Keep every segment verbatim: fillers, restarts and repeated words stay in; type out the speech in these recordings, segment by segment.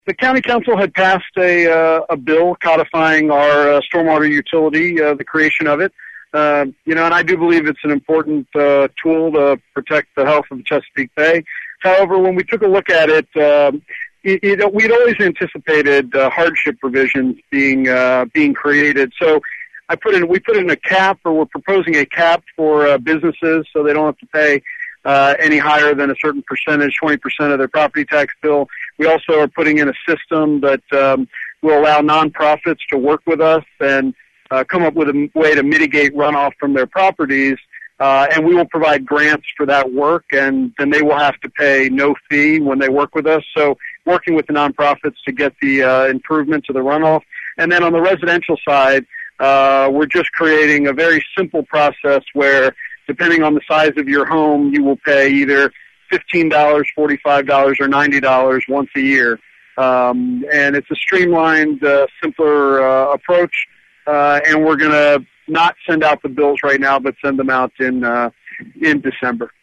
The county council had passed a, uh, a bill codifying our uh, stormwater utility, uh, the creation of it. Uh, you know, and I do believe it's an important uh, tool to protect the health of the Chesapeake Bay. However, when we took a look at it, um, it, it we'd always anticipated uh, hardship provisions being uh, being created. So I put in, we put in a cap, or we're proposing a cap for uh, businesses, so they don't have to pay uh, any higher than a certain percentage, twenty percent of their property tax bill. We also are putting in a system that um, will allow nonprofits to work with us and uh, come up with a way to mitigate runoff from their properties, uh, and we will provide grants for that work, and then they will have to pay no fee when they work with us. So working with the nonprofits to get the uh, improvement to the runoff. And then on the residential side, uh, we're just creating a very simple process where, depending on the size of your home, you will pay either fifteen dollars, forty-five dollars, or ninety dollars once a year. Um, and it's a streamlined, uh, simpler uh, approach. Uh, and we're going to not send out the bills right now, but send them out in uh, in December.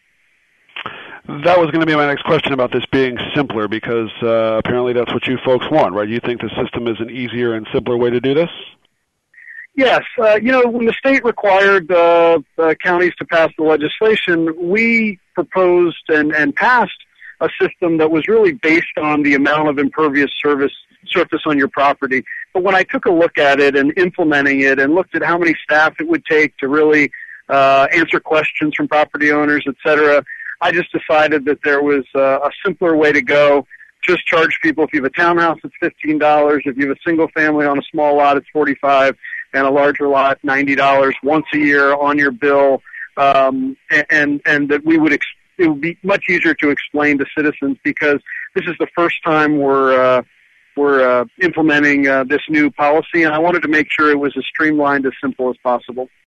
That was going to be my next question about this being simpler, because uh, apparently that's what you folks want, right? You think the system is an easier and simpler way to do this? Yes. Uh, you know, when the state required uh, uh, counties to pass the legislation, we proposed and, and passed a system that was really based on the amount of impervious surface surface on your property. But when I took a look at it and implementing it and looked at how many staff it would take to really uh, answer questions from property owners, et cetera, I just decided that there was uh, a simpler way to go. Just charge people. If you have a townhouse, it's fifteen dollars. If you have a single family on a small lot, it's forty-five dollars, and a larger lot, ninety dollars once a year on your bill. Um, and and that we would ex- it would be much easier to explain to citizens, because this is the first time we're uh, we're uh, implementing uh, this new policy, and I wanted to make sure it was as streamlined, as simple as possible.